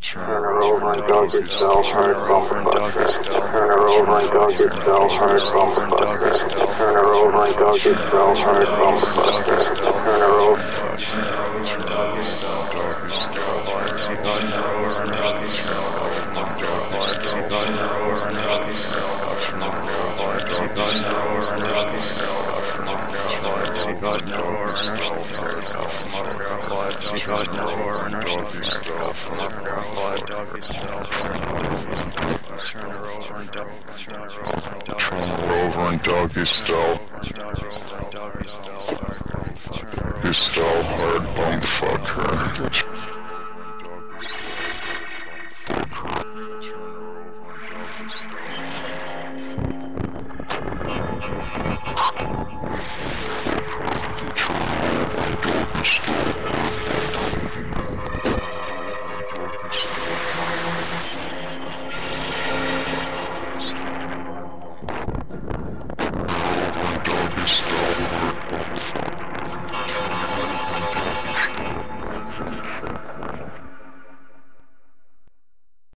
Turn her over and dog yourself, hard bumfucker. Turn her over and dog yourself, hard bumfucker. Turn her over and dog yourself, hard bumfucker. Turn her over. Doggy style. You style hard bumfucker.